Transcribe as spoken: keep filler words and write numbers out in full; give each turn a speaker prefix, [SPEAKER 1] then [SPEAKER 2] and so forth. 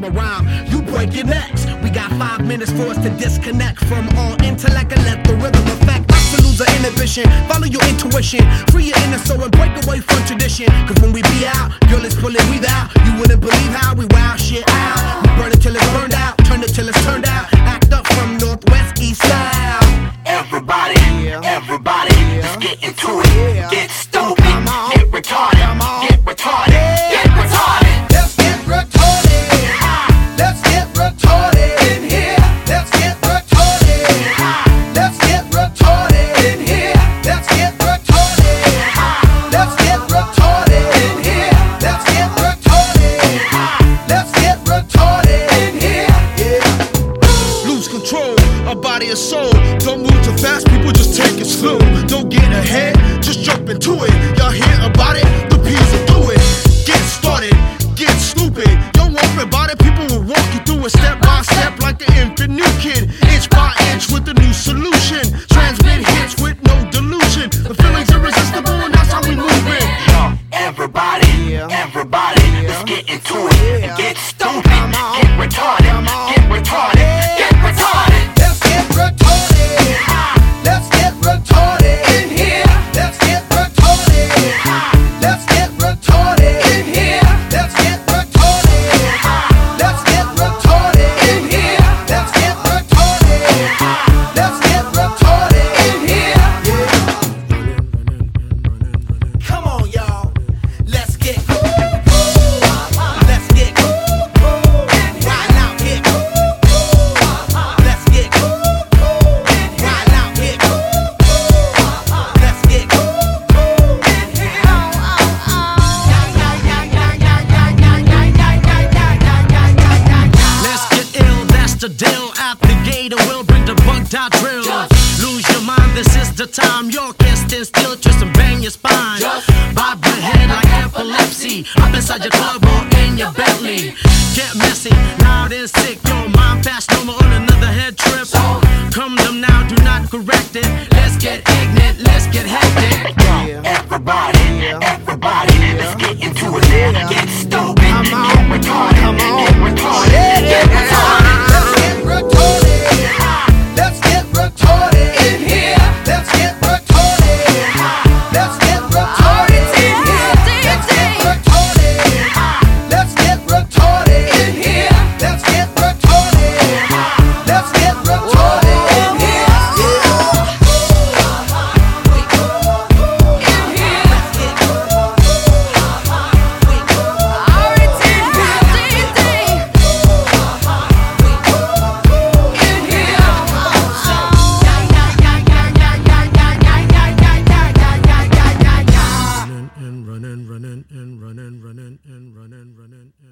[SPEAKER 1] my rhyme, you break your necks. We got five minutes for us to disconnect from all intellect and let the rhythm affect us to lose our inhibition. Follow your intuition, free your inner soul and break away from tradition. Cause when we be out, girl, it's pulling we out. You wouldn't believe how we wow shit out. We burn it till it's burned out, turn it till it's turned out. Act up from northwest, east, south.
[SPEAKER 2] Everybody, everybody, let's get into it. Get stupid, get retarded, get retarded, get retarded.
[SPEAKER 3] Let's get retarded. Let's get retarded in here. Let's get retarded. Let's get retarded in here. Let's get retarded. Let's get retarded in here. Let's get retarded. Let's get retarded in here. Yeah.
[SPEAKER 1] Lose control of body and soul. Don't move too fast, people, just take it slow. Don't get ahead, just jump into it. Y'all hear about it? The P's will do it. Get started, get stupid. Don't worry about it, people will walk you through it step by step like an infant new kid. Inch by inch with a new solution. Transmit hits with no delusion. The feeling's irresistible and that's how we move it.
[SPEAKER 2] Yo, everybody, everybody, let's get into it. Get stupid, get retarded, get retarded, get retarded.
[SPEAKER 3] Let's get retarded. Let's get retarded in here. Let's get retarded. Let's get retarded in here. Let's get retarded. Let's get retarded in here. Let's get retarded. Let's get retarded in here. Yeah. Come on, y'all. Let's get cool. Let's get cool. Right out here. Let's get cool. Right out here. Let's get cool.
[SPEAKER 1] Let's get ill, that's the deal. At the gate, and we'll bring the bugged out drill. Lose your mind, this is the time. Your can't stand still, twist and bang your spine. Bob your head like epilepsy. Up inside your club or in your belly. Get messy, loud and sick.